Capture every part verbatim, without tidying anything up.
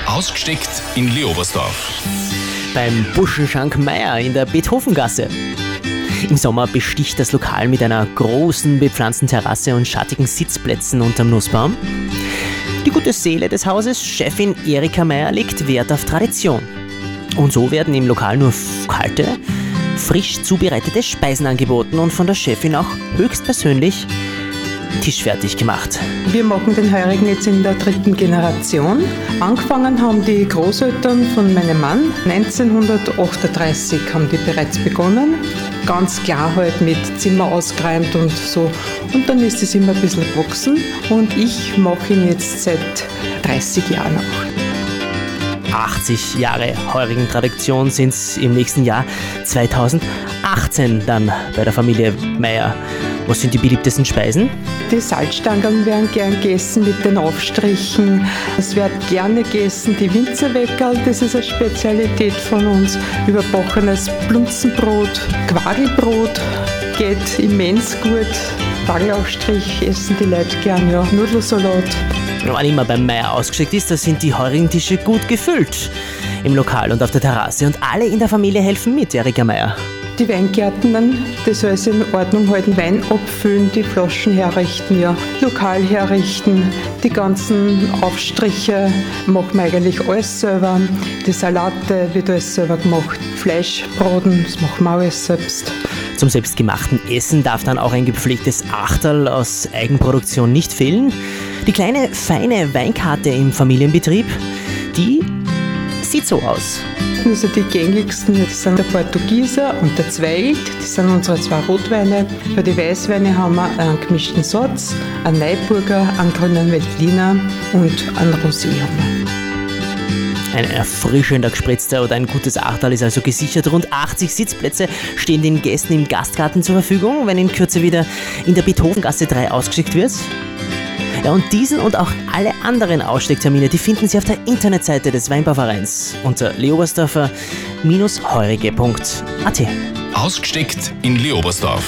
Ausgesteckt in Leobersdorf. Beim Buschenschank Meier in der Beethovengasse. Im Sommer besticht das Lokal mit einer großen bepflanzten Terrasse und schattigen Sitzplätzen unterm Nussbaum. Die gute Seele des Hauses, Chefin Erika Meier, legt Wert auf Tradition. Und so werden im Lokal nur kalte, frisch zubereitete Speisen angeboten und von der Chefin auch höchstpersönlich tischfertig gemacht. Wir machen den Heurigen jetzt in der dritten Generation. Angefangen haben die Großeltern von meinem Mann. neunzehnhundertachtunddreißig haben die bereits begonnen. Ganz klar halt mit Zimmer ausgeräumt und so. Und dann ist es immer ein bisschen gewachsen. Und ich mache ihn jetzt seit dreißig Jahren auch. achtzig Jahre heurigen Tradition sind es im nächsten Jahr zweitausendachtzehn dann bei der Familie Meier. Was sind die beliebtesten Speisen? Die Salzstangen werden gern gegessen mit den Aufstrichen. Es wird gerne gegessen die Winzerweckerl, das ist eine Spezialität von uns. Überbackenes Plunzenbrot, Quagelbrot geht immens gut. Quagelaufstrich essen die Leute gern, ja. Nudelsalat. Wann immer beim Meier ausgeschickt ist, da sind die heurigen Tische gut gefüllt. Im Lokal und auf der Terrasse. Und alle in der Familie helfen mit, Erika Meier. Die Weingärten dann, das alles in Ordnung halten, Wein abfüllen, die Flaschen herrichten, ja, Lokal herrichten, die ganzen Aufstriche machen wir eigentlich alles selber. Die Salate wird alles selber gemacht, Fleischbraten, das machen wir alles selbst. Zum selbstgemachten Essen darf dann auch ein gepflegtes Achterl aus Eigenproduktion nicht fehlen. Die kleine, feine Weinkarte im Familienbetrieb, die sieht so aus. Also die gängigsten das sind der Portugieser und der Zweig, das sind unsere zwei Rotweine. Für die Weißweine haben wir einen gemischten Satz, einen Neuburger, einen grünen Veltliner und einen Rosé haben wir. Ein erfrischender gespritzter oder ein gutes Achterl ist also gesichert. Rund achtzig Sitzplätze stehen den Gästen im Gastgarten zur Verfügung, wenn in Kürze wieder in der Beethovengasse drei ausgeschickt wird. Ja, und diesen und auch alle anderen Ausstecktermine, die finden Sie auf der Internetseite des Weinbauvereins unter leobersdorfer heurige punkt a t. Ausgesteckt in Leobersdorf.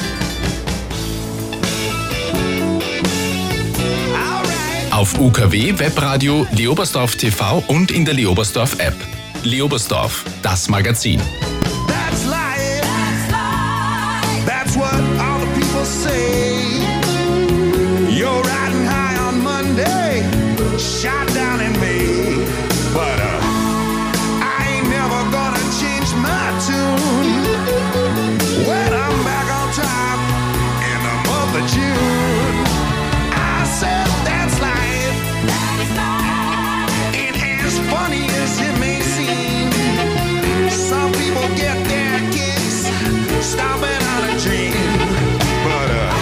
Auf U K W, Webradio, Leobersdorf T V und in der Leobersdorf App. Leobersdorf, das Magazin. That's life. That's life. That's what all the people say. You're riding high on Monday, shot down in May. But uh, I ain't never gonna change my tune when I'm back on top in the month of June. I said that's life. That's life. It is funny as it may seem. Some people get their kicks stomping on a dream. But uh,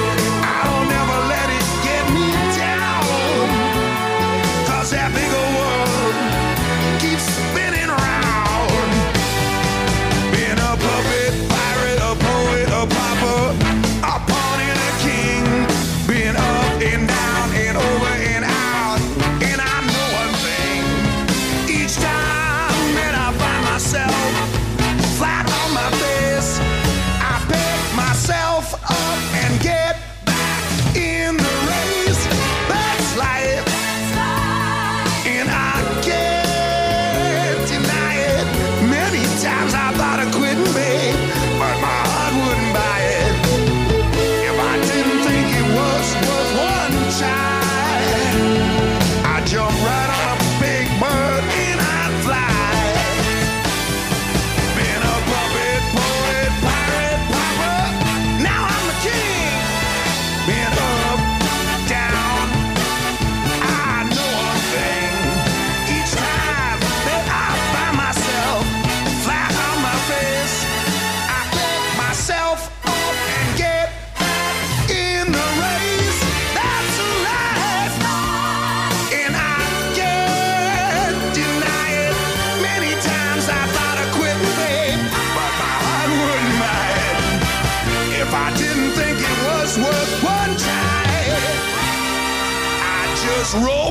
that big old world keeps spinning around. Being a puppet, pirate, a poet, a pauper, a pawn and a king. Being up and down and over and out. And I know one thing. Each time that I find myself flat on my face, I pick myself up and get back in the race. That's life. And I can't deny it. Many times I thought of quitting, babe, but my heart wouldn't buy it. If I didn't think it was worth one try, I'd jump right on a big bird and I'd fly. Been a puppet, poet, pirate, pauper, now I'm the king. Been up, down, I know one thing. Each time that I find myself flat on my face, I pick myself up and get back in the race. That's life, and I can't deny it. Many times I thought of quitting, babe, but my heart wouldn't buy it. If I didn't think it was worth one try, I'd just roll